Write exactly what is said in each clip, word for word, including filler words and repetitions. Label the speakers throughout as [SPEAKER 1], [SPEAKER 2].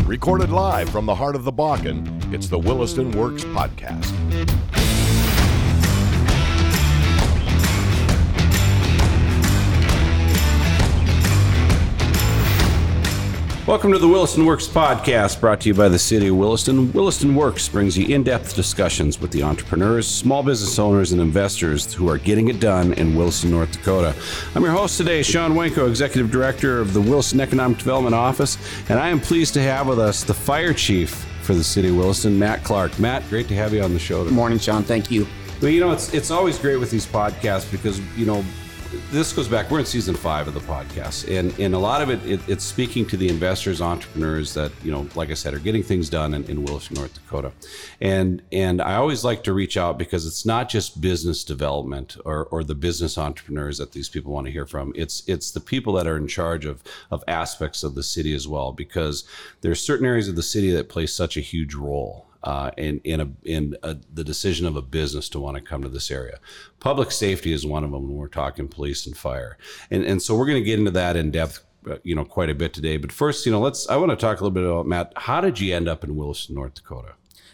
[SPEAKER 1] Recorded live from the heart of the Bakken, it's the Williston Works Podcast.
[SPEAKER 2] Welcome to the Williston Works Podcast, brought to you by the City of Williston. Williston Works brings you in-depth discussions with the entrepreneurs, small business owners, and investors who are getting it done in Williston, North Dakota. I'm your host today, Sean Wenko, Executive Director of the Williston Economic Development Office, and I am pleased to have with us the Fire Chief for the City of Williston, Matt Clark. Matt, great to have you on the show today.
[SPEAKER 3] Good morning, Sean. Thank you.
[SPEAKER 2] Well, you know, it's it's always great with these podcasts because, you know, this goes back, we're in season five of the podcast, and, and a lot of it, it, it's speaking to the investors, entrepreneurs that, you know, like I said, are getting things done in, in Williston, North Dakota. And and I always like to reach out because it's not just business development or, or the business entrepreneurs that these people want to hear from. It's it's the people that are in charge of, of aspects of the city as well, because there's certain areas of the city that play such a huge role Uh, in in, a, in a, the decision of a business to want to come to this area. Public safety is one of them when we're talking police and fire. And and so we're going to get into that in depth, uh, you know, quite a bit today. But first, you know, let's, I want to talk a little bit about, Matt, how did you end up in Williston, North Dakota?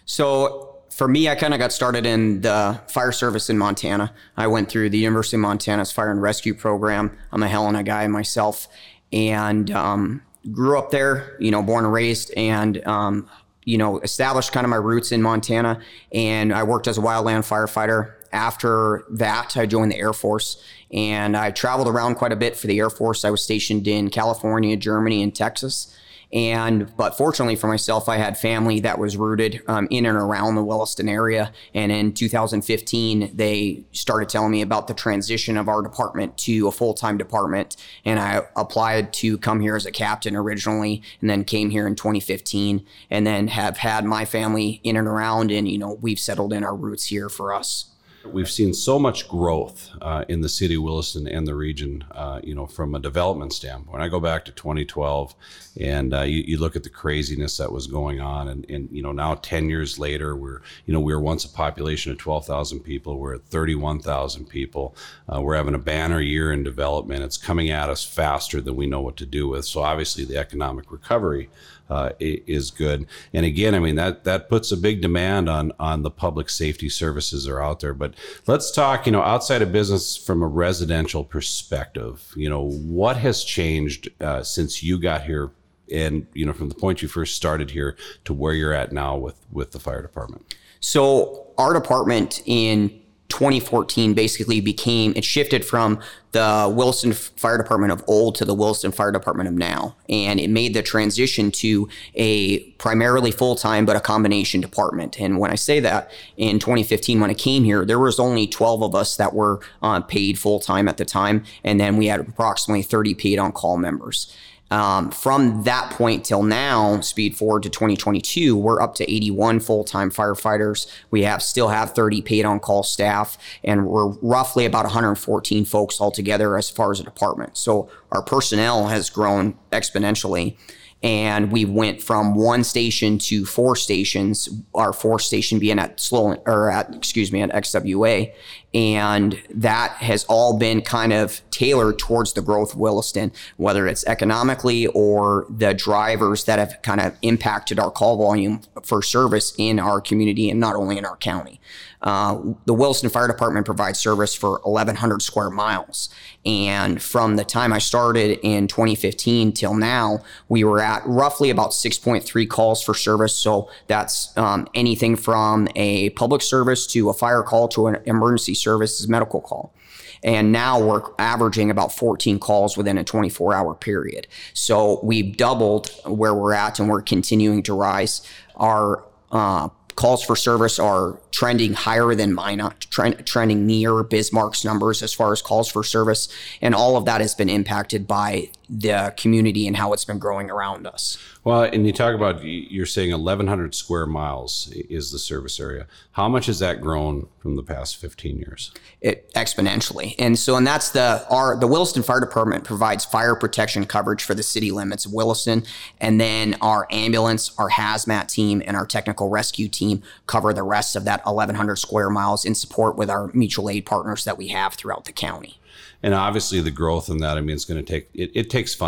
[SPEAKER 3] So for me, I kind of got started in the fire service in Montana. I went through the University of Montana's fire and rescue program. I'm a Helena guy myself, and um, grew up there, you know, born and raised, and um, you know, established kind of my roots in Montana, and I worked as a wildland firefighter. After that, I joined the Air Force, and I traveled around quite a bit for the Air Force. I was stationed in California, Germany, and Texas. And, but fortunately for myself, I had family that was rooted um, in and around the Williston area. And in two thousand fifteen, they started telling me about the transition of our department to a full-time department. And I applied to come here as a captain originally, and then came here in twenty fifteen, and then have had my family in and around, and, you know, we've settled in our roots here for us.
[SPEAKER 2] We've seen so much growth uh, in the city of Williston and the region, uh, you know, from a development standpoint. I go back to twenty twelve, and uh, you, you look at the craziness that was going on, and, and you know, now ten years later, we're, you know, we were once a population of twelve thousand people. We're at thirty-one thousand people. Uh, we're having a banner year in development. It's coming at us faster than we know what to do with. So obviously, the economic recovery Uh, is good. And again, I mean, that that puts a big demand on on the public safety services that are out there. But let's talk, you know, outside of business from a residential perspective. You know, what has changed uh, since you got here, and, you know, from the point you first started here to where you're at now with, with the fire department?
[SPEAKER 3] So our department in twenty fourteen basically became, it shifted from the Williston Fire Department of old to the Williston Fire Department of now. And it made the transition to a primarily full-time, but a combination department. And when I say that, in twenty fifteen, when I came here, there was only twelve of us that were uh, paid full-time at the time. And then we had approximately thirty paid on-call members. Um, from that point till now, speed forward to twenty twenty-two, we're up to eighty-one full-time firefighters. We have still have thirty paid on-call staff, and we're roughly about one hundred fourteen folks altogether as far as a department. So our personnel has grown exponentially, and we went from one station to four stations. Our fourth station being at Sloan, or at excuse me, at X W A. And that has all been kind of tailored towards the growth of Williston, whether it's economically or the drivers that have kind of impacted our call volume for service in our community and not only in our county. Uh, the Williston Fire Department provides service for eleven hundred square miles. And from the time I started in twenty fifteen till now, we were at roughly about six point three calls for service. So that's um, anything from a public service to a fire call to an emergency services medical call. And now we're averaging about fourteen calls within a twenty-four hour period. So we've doubled where we're at, and we're continuing to rise. Our uh, calls for service are trending higher than Minot, trend, trending near Bismarck's numbers as far as calls for service. And all of that has been impacted by the community and how it's been growing around us.
[SPEAKER 2] Well, and you talk about, you're saying eleven hundred square miles is the service area. How much has that grown from the past fifteen years?
[SPEAKER 3] It exponentially. And so, and that's the, our, the Williston Fire Department provides fire protection coverage for the city limits of Williston. And then our ambulance, our hazmat team, and our technical rescue team cover the rest of that eleven hundred square miles in support with our mutual aid partners that we have throughout the county.
[SPEAKER 2] And obviously the growth in that, I mean, it's going to take, it, it takes funding.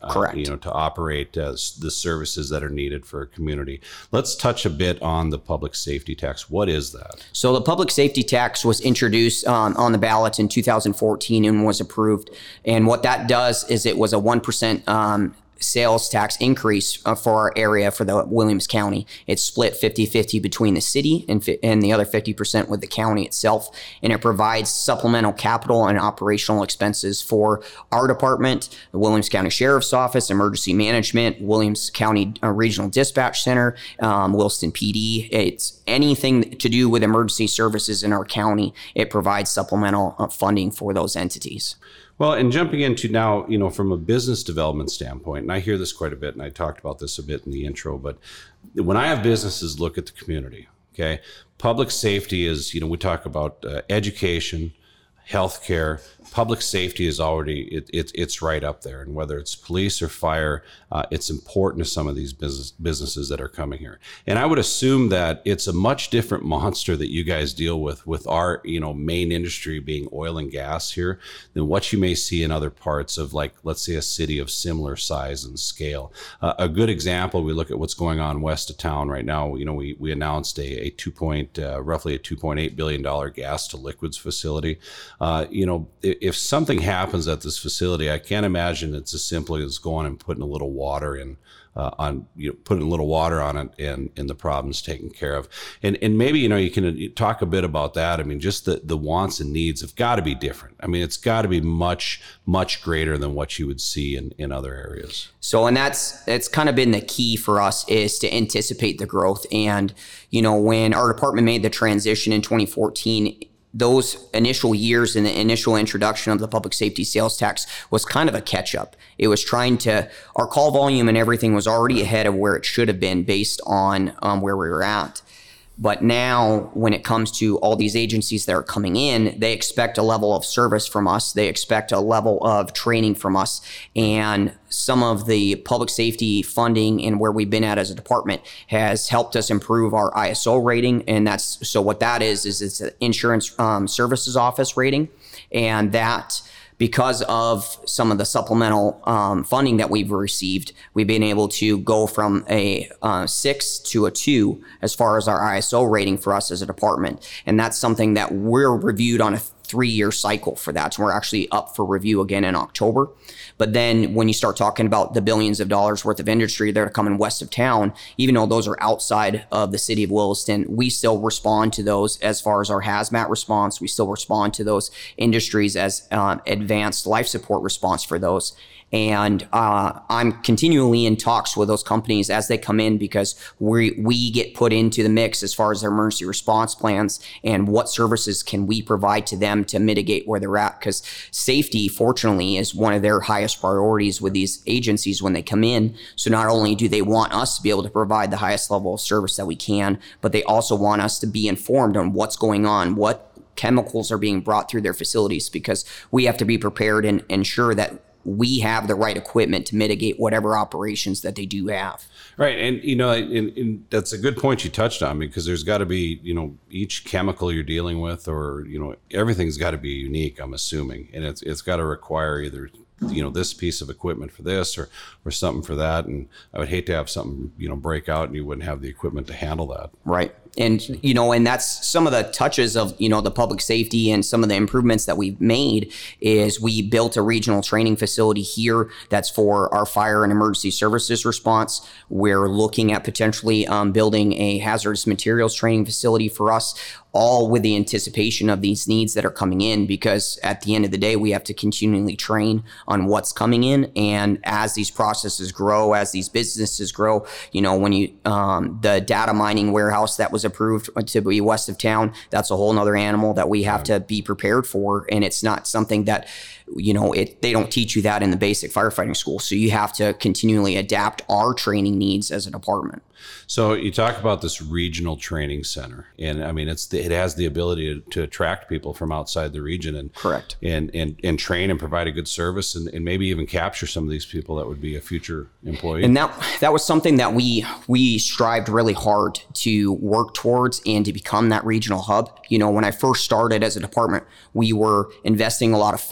[SPEAKER 3] Correct.
[SPEAKER 2] Uh, you know, to operate uh, the services that are needed for a community. Let's touch a bit on the public safety tax. What is that?
[SPEAKER 3] So the public safety tax was introduced um, on the ballot in two thousand fourteen and was approved. And what that does is it was a one percent um, sales tax increase uh, for our area for the Williams County. It's split fifty-fifty between the city and, fi- and the other fifty percent with the county itself. And it provides supplemental capital and operational expenses for our department, the Williams County Sheriff's Office, Emergency Management, Williams County uh, Regional Dispatch Center, um, Williston P D. It's anything to do with emergency services in our county. It provides supplemental uh, funding for those entities.
[SPEAKER 2] Well, and jumping into now, you know, from a business development standpoint, and I hear this quite a bit, and I talked about this a bit in the intro, but when I have businesses look at the community, okay, public safety is, you know, we talk about uh, education, healthcare. Public safety is already, it, it, it's right up there. And whether it's police or fire, uh, it's important to some of these business, businesses that are coming here. And I would assume that it's a much different monster that you guys deal with, with our, you know, main industry being oil and gas here, than what you may see in other parts of, like, let's say a city of similar size and scale. Uh, a good example, we look at what's going on west of town right now. You know, we, we announced a, a two point, uh, roughly a two point eight billion dollars gas to liquids facility. Uh, you know, if something happens at this facility, I can't imagine it's as simple as going and putting a little water in, uh, on, you know, putting a little water on it and, and the problem's taken care of. And and maybe, you know, you can talk a bit about that. I mean, just the, the wants and needs have got to be different. I mean, it's got to be much, much greater than what you would see in, in other areas.
[SPEAKER 3] So, and that's, it's kind of been the key for us, is to anticipate the growth. And, you know, when our department made the transition in twenty fourteen, those initial years and the initial introduction of the public safety sales tax was kind of a catch up. It was trying to, our call volume and everything was already ahead of where it should have been based on um, where we were at. But now when it comes to all these agencies that are coming in, they expect a level of service from us. They expect a level of training from us. And some of the public safety funding and where we've been at as a department has helped us improve our I S O rating. And that's, so what that is, is it's an insurance um, services office rating. And that, because of some of the supplemental um, funding that we've received, we've been able to go from a uh, six to a two as far as our I S O rating for us as a department. And that's something that we're reviewed on a three-year cycle for that. So we're actually up for review again in October. But then when you start talking about the billions of dollars worth of industry that are coming west of town, even though those are outside of the city of Williston, we still respond to those as far as our hazmat response. We still respond to those industries as um, advanced life support response for those. And uh, I'm continually in talks with those companies as they come in, because we we get put into the mix as far as their emergency response plans and what services can we provide to them to mitigate where they're at. Because safety, fortunately, is one of their highest priorities with these agencies when they come in. So not only do they want us to be able to provide the highest level of service that we can, but they also want us to be informed on what's going on, what chemicals are being brought through their facilities, because we have to be prepared and ensure that we have the right equipment to mitigate whatever operations that they do have.
[SPEAKER 2] Right. And, you know, and, and that's a good point you touched on, because there's got to be, you know, each chemical you're dealing with, or, you know, everything's got to be unique, I'm assuming. And it's it's got to require either, you know, this piece of equipment for this or, or something for that. And I would hate to have something, you know, break out and you wouldn't have the equipment to handle that.
[SPEAKER 3] Right. And, you know, and that's some of the touches of, you know, the public safety and some of the improvements that we've made is we built a regional training facility here that's for our fire and emergency services response. We're looking at potentially um, building a hazardous materials training facility for us, all with the anticipation of these needs that are coming in, because at the end of the day, we have to continually train on what's coming in. And as these processes grow, as these businesses grow, you know, when you, um, the data mining warehouse that was approved to be west of town, that's a whole nother animal that we have to be prepared for. And it's not something that, you know, it, they don't teach you that in the basic firefighting school. So you have to continually adapt our training needs as a department.
[SPEAKER 2] So you talk about this regional training center, and I mean, it's the, it has the ability to, to attract people from outside the region and
[SPEAKER 3] correct
[SPEAKER 2] and and, and train and provide a good service, and, and maybe even capture some of these people that would be a future employee.
[SPEAKER 3] And that that was something that we we strived really hard to work towards and to become that regional hub. You know, when I first started as a department, we were investing a lot of funding to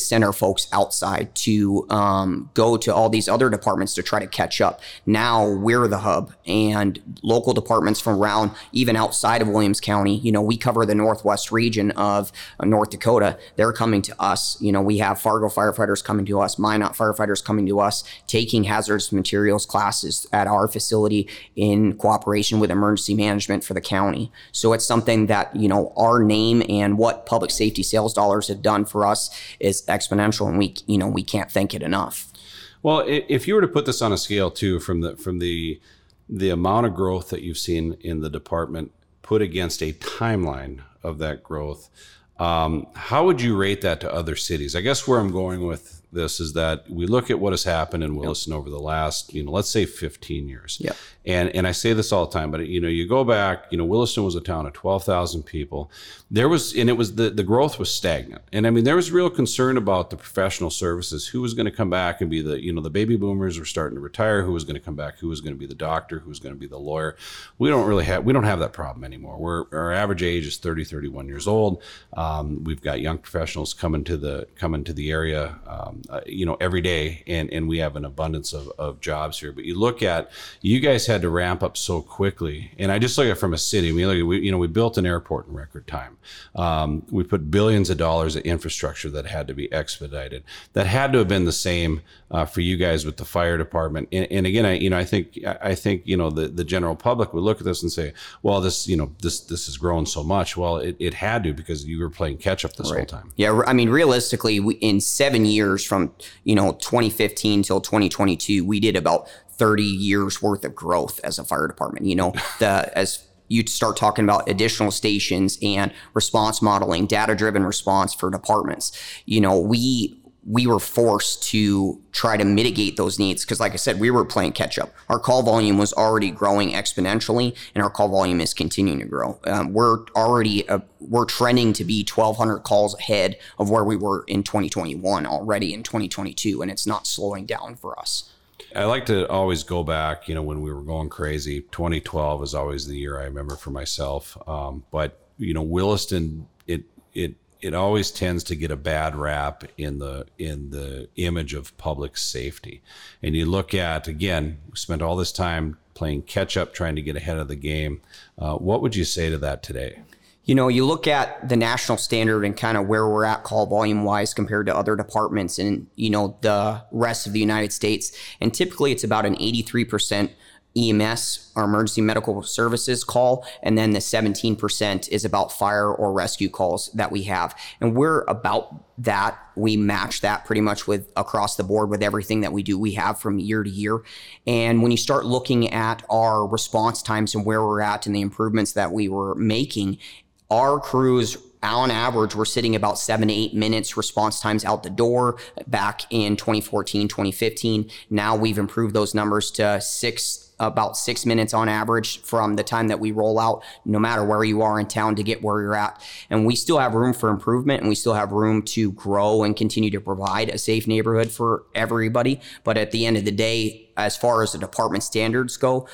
[SPEAKER 3] send our folks outside to um, go to all these other departments to try to catch up. Now we're the hub, and local departments from around, even outside of Williams County, you know, we cover the northwest region of uh, North Dakota. They're coming to us. You know, we have Fargo firefighters coming to us, Minot firefighters coming to us, taking hazardous materials classes at our facility in cooperation with emergency management for the county. So it's something that, you know, our name and what public safety sales dollars have done for us is exponential, and we, you know, we can't thank it enough.
[SPEAKER 2] Well, if you were to put this on a scale too, from the from the the amount of growth that you've seen in the department put against a timeline of that growth, um, how would you rate that to other cities? I guess where I'm going with this is that we look at what has happened in Williston yep. over the last, you know, let's say fifteen years.
[SPEAKER 3] Yep.
[SPEAKER 2] And and I say this all the time, but you know, you go back, you know, Williston was a town of twelve thousand people. There was, and it was, the, the growth was stagnant. And I mean, there was real concern about the professional services, who was going to come back and be the, you know, the baby boomers were starting to retire, who was going to come back, who was going to be the doctor, who was going to be the lawyer. We don't really have, we don't have that problem anymore. We're, our average age is thirty, thirty-one years old. Um, we've got young professionals coming to the, coming to the area, um, uh, you know, every day, and, and we have an abundance of, of jobs here. But you look at, you guys had to ramp up so quickly. And I just look at it from a city. We look at, we, you know, we built an airport in record time. Um, we put billions of dollars of infrastructure that had to be expedited. That had to have been the same uh, for you guys with the fire department. And, and again, I, you know, I think, I think, you know, the, the general public would look at this and say, well, this, you know, this, this has grown so much. Well, it, it had to, because you were playing catch up this
[SPEAKER 3] right.
[SPEAKER 2] whole time.
[SPEAKER 3] Yeah. I mean, realistically, we, in seven years from, you know, twenty fifteen till twenty twenty-two, we did about thirty years worth of growth as a fire department. You know, the, as you start talking about additional stations and response modeling, data-driven response for departments, you know, we, we were forced to try to mitigate those needs. Cause like I said, we were playing catch up. Our call volume was already growing exponentially, and our call volume is continuing to grow. Um, we're already, uh, we're trending to be twelve hundred calls ahead of where we were in twenty twenty-one already in twenty twenty-two. And it's not slowing down for us.
[SPEAKER 2] I like to always go back, you know, when we were going crazy. twenty twelve is always the year I remember for myself. Um, but, you know, Williston, it, it, it always tends to get a bad rap in the in the image of public safety. And you look at, again, we spent all this time playing catch up, trying to get ahead of the game. Uh, what would you say to that today?
[SPEAKER 3] You know, you look at the national standard and kind of where we're at call volume wise compared to other departments and, you know, the rest of the United States. And typically it's about an eighty-three percent E M S or emergency medical services call. And then the seventeen percent is about fire or rescue calls that we have. And we're about that. We match that pretty much with across the board with everything that we do. We have from year to year. And when you start looking at our response times and where we're at and the improvements that we were making, our crews, on average, we're sitting about seven to eight minutes response times out the door back in twenty fourteen, twenty fifteen. Now we've improved those numbers to six, about six minutes on average from the time that we roll out, no matter where you are in town to get where you're at. And we still have room for improvement, and we still have room to grow and continue to provide a safe neighborhood for everybody. But at the end of the day, as far as the department standards go,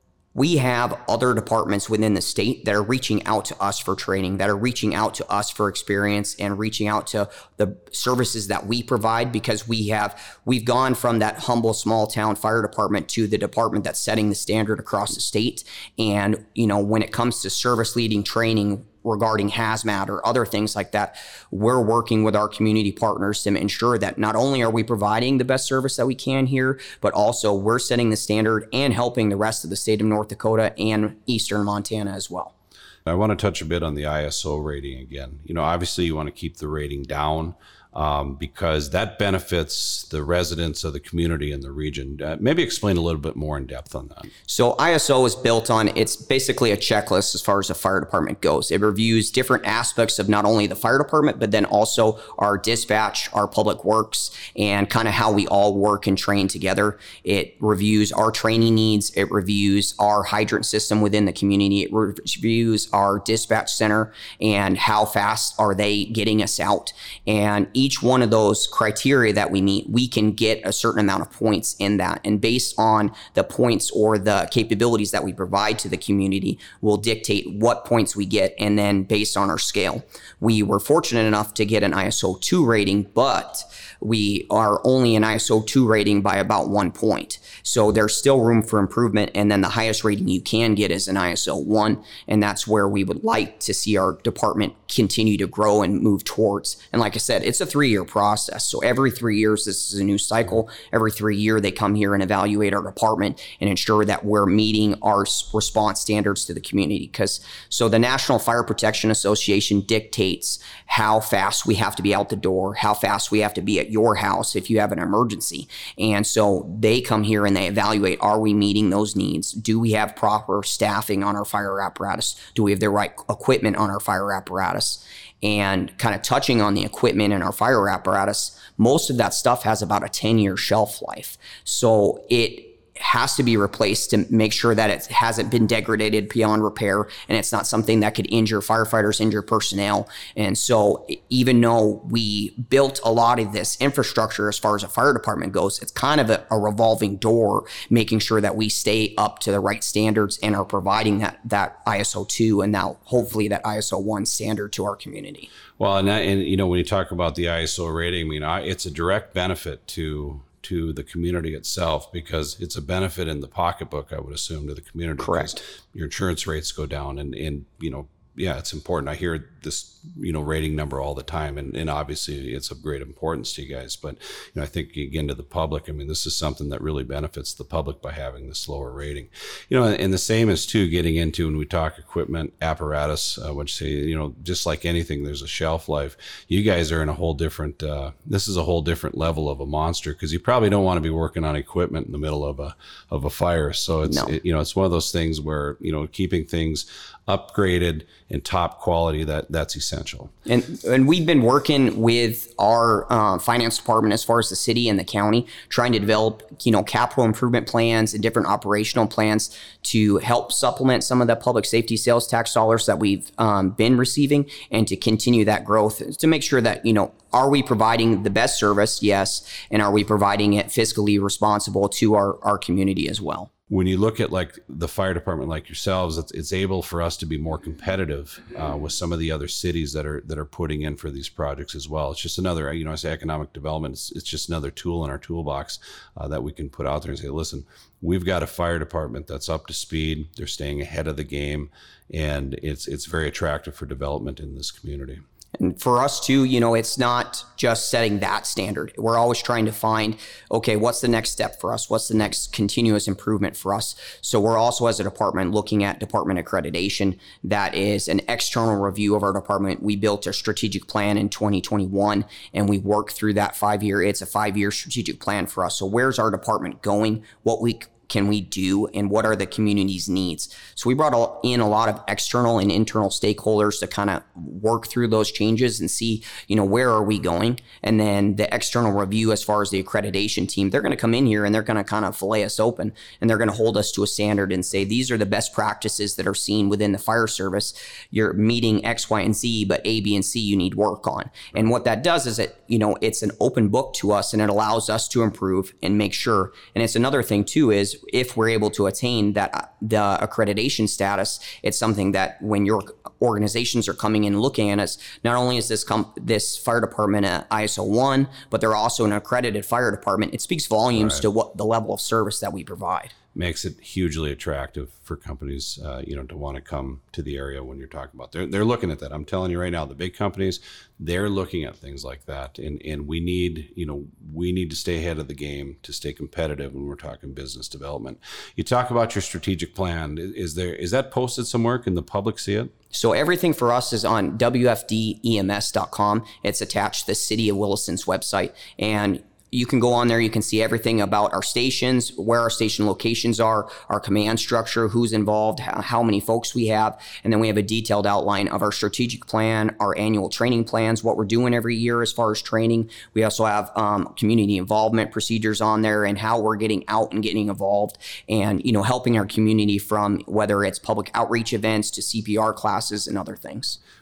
[SPEAKER 3] we have other departments within the state that are reaching out to us for training, that are reaching out to us for experience, and reaching out to the services that we provide, because we have, we've gone from that humble small town fire department to the department that's setting the standard across the state. And, you know, when it comes to service leading training regarding hazmat or other things like that, we're working with our community partners to ensure that not only are we providing the best service that we can here, but also we're setting the standard and helping the rest of the state of North Dakota and eastern Montana as well.
[SPEAKER 2] I want to touch a bit on the I S O rating again. You know, obviously you want to keep the rating down um, because that benefits the residents of the community and the region. Uh, maybe explain a little bit more in depth on that.
[SPEAKER 3] So I S O is built on, it's basically a checklist as far as the fire department goes. It reviews different aspects of not only the fire department, but then also our dispatch, our public works, and kind of how we all work and train together. It reviews our training needs. It reviews our hydrant system within the community. It reviews our dispatch center and how fast are they getting us out. And each each one of those criteria that we meet, we can get a certain amount of points in that. And based on the points or the capabilities that we provide to the community will dictate what points we get. And then based on our scale, we were fortunate enough to get an I S O two rating, but we are only an I S O two rating by about one point. So there's still room for improvement. And then the highest rating you can get is an I S O one. And that's where we would like to see our department continue to grow and move towards. And like I said, it's a three-year process. So every three years, this is a new cycle. Every three year, they come here and evaluate our department and ensure that we're meeting our response standards to the community. Because so the National Fire Protection Association dictates how fast we have to be out the door, how fast we have to be at your house if you have an emergency. And so they come here and they evaluate, are we meeting those needs? Do we have proper staffing on our fire apparatus? Do we have the right equipment on our fire apparatus? And kind of touching on the equipment in our fire apparatus, most of that stuff has about a ten year shelf life. So it has to be replaced to make sure that it hasn't been degraded beyond repair and it's not something that could injure firefighters, injure personnel. And so even though we built a lot of this infrastructure as far as a fire department goes, it's kind of a, a revolving door, making sure that we stay up to the right standards and are providing that that I S O two and now hopefully that I S O one standard to our community.
[SPEAKER 2] Well, and, that, and you know, when you talk about the I S O rating, I mean, I, it's a direct benefit to to the community itself because it's a benefit in the pocketbook, I would assume, to the community.
[SPEAKER 3] Correct.
[SPEAKER 2] Your insurance rates go down and, and, you know, yeah, it's important. I hear this, you know, rating number all the time, and, and obviously it's of great importance to you guys. But, you know, I think again to the public, I mean, this is something that really benefits the public by having this lower rating. You know, and the same is too getting into when we talk equipment, apparatus, uh, which say, you know, just like anything, there's a shelf life. You guys are in a whole different. Uh, this is a whole different level of a monster because you probably don't want to be working on equipment in the middle of a of a fire. So it's
[SPEAKER 3] no.
[SPEAKER 2] it, you know, it's one of those things where you know keeping things upgraded and top quality, that that's essential.
[SPEAKER 3] And and we've been working with our uh, finance department as far as the city and the county, trying to develop, you know, capital improvement plans and different operational plans to help supplement some of the public safety sales tax dollars that we've um, been receiving and to continue that growth to make sure that, you know, are we providing the best service? Yes. And are we providing it fiscally responsible to our, our community as well?
[SPEAKER 2] When you look at like the fire department like yourselves, it's, it's able for us to be more competitive uh, with some of the other cities that are that are putting in for these projects as well. It's just another, you know, I say economic development, it's, it's just another tool in our toolbox uh, that we can put out there and say, listen, we've got a fire department that's up to speed. They're staying ahead of the game, and it's it's very attractive for development in this community.
[SPEAKER 3] And for us too, you know, it's not just setting that standard. We're always trying to find, okay, what's the next step for us? What's the next continuous improvement for us? So we're also, as a department, looking at department accreditation. That is an external review of our department. We built a strategic plan in twenty twenty-one, and we worked through that five year. It's a five year strategic plan for us. So where's our department going? What we can we do, and what are the community's needs? So we brought in a lot of external and internal stakeholders to kind of work through those changes and see, you know, where are we going? And then the external review, as far as the accreditation team, they're going to come in here and they're going to kind of fillet us open, and they're going to hold us to a standard and say, these are the best practices that are seen within the fire service. You're meeting X, Y, and Z, but A, B, and C you need work on. And what that does is it, you know, it's an open book to us, and it allows us to improve and make sure. And it's another thing too, is if we're able to attain that the accreditation status, it's something that when your organizations are coming in looking at us, not only is this com- this fire department a I S O one, but they're also an accredited fire department. It speaks volumes right. to what the level of service that we provide. Makes
[SPEAKER 2] it hugely attractive for companies, uh, you know, to want to come to the area when you're talking about. They're they're looking at that. I'm telling you right now, the big companies, they're looking at things like that, and and we need, you know, we need to stay ahead of the game to stay competitive when we're talking business development. You talk about your strategic plan. Is there is that posted somewhere? Can the public see it?
[SPEAKER 3] So everything for us is on W F D E M S dot com. It's attached to the City of Williston's website, and you can go on there. You can see everything about our stations, where our station locations are, our command structure, who's involved, how, how many folks we have. And then we have a detailed outline of our strategic plan, our annual training plans, what we're doing every year as far as training. We also have um, community involvement procedures on there and how we're getting out and getting involved and, you know, helping our community from whether it's public outreach events to C P R classes and other things.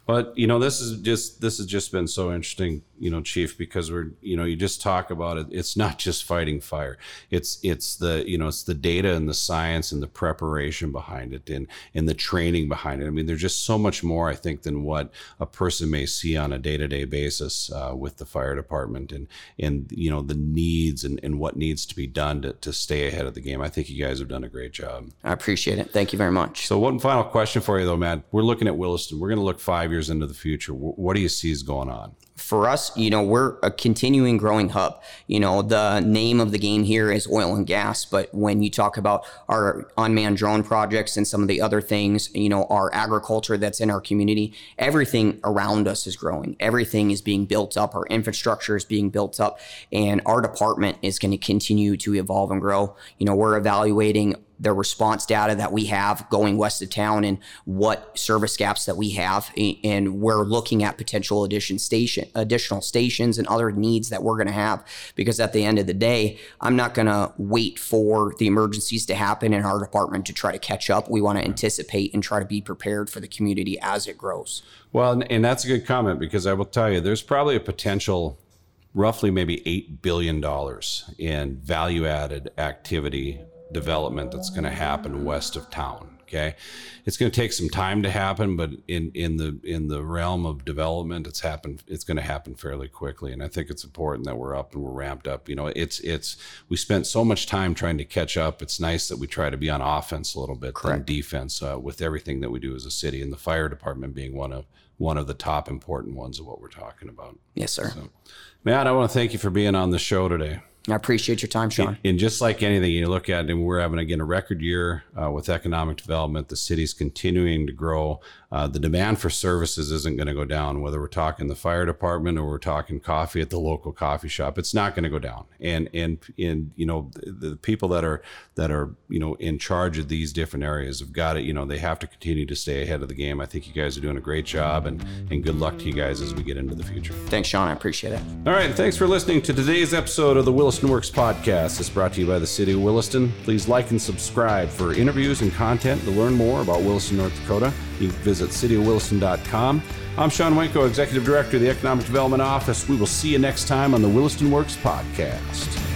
[SPEAKER 2] But, you know, this is just, this has just been so interesting, you know, Chief, because we're, you know, you just talk about it. It's not just fighting fire. It's, it's the, you know, it's the data and the science and the preparation behind it and, and the training behind it. I mean, there's just so much more, I think, than what a person may see on a day-to-day basis uh, with the fire department and, and, you know, the needs and, and what needs to be done to, to stay ahead of the game. I think you guys have done a great job.
[SPEAKER 3] I appreciate it. Thank you very much.
[SPEAKER 2] So one final question for you though, Matt. We're looking at Williston. We're going to look five years into the future. What do you see is going on?
[SPEAKER 3] For us, you know, we're a continuing growing hub. You know, the name of the game here is oil and gas, but when you talk about our unmanned drone projects and some of the other things, you know, our agriculture that's in our community, everything around us is growing. Everything is being built up. Our infrastructure is being built up, and our department is going to continue to evolve and grow. You know, we're evaluating the response data that we have going west of town and what service gaps that we have. And we're looking at potential addition station, additional stations and other needs that we're going to have, because at the end of the day, I'm not going to wait for the emergencies to happen in our department to try to catch up. We want to anticipate and try to be prepared for the community as it grows.
[SPEAKER 2] Well, and, and that's a good comment, because I will tell you, there's probably a potential roughly maybe eight billion dollars in value-added activity development that's going to happen west of town. Okay, it's going to take some time to happen, but in in the in the realm of development, it's happened. It's going to happen fairly quickly, and I think it's important that we're up and we're ramped up. You know, it's it's we spent so much time trying to catch up. It's nice that we try to be on offense a little bit than defense uh, with everything that we do as a city, and the fire department being one of one of the top important ones of what we're talking about.
[SPEAKER 3] Yes, sir.
[SPEAKER 2] So, Matt, I want to thank you for being on the show today.
[SPEAKER 3] I appreciate your time, Sean.
[SPEAKER 2] And just like anything you look at, and we're having, again, a record year uh, with economic development. The city's continuing to grow. Uh, the demand for services isn't going to go down, whether we're talking the fire department or we're talking coffee at the local coffee shop. It's not going to go down. And, and, and, you know, the, the people that are, that are, you know, in charge of these different areas have got it. You know, they have to continue to stay ahead of the game. I think you guys are doing a great job, and, and good luck to you guys as we get into the future.
[SPEAKER 3] Thanks, Sean. I appreciate it.
[SPEAKER 2] All right. Thanks for listening to today's episode of the Williston Works podcast. It's brought to you by the City of Williston. Please like and subscribe for interviews and content to learn more about Williston, North Dakota. You can visit city of williston dot com. I'm Sean Wenko, Executive Director of the Economic Development Office. We will see you next time on the Williston Works podcast.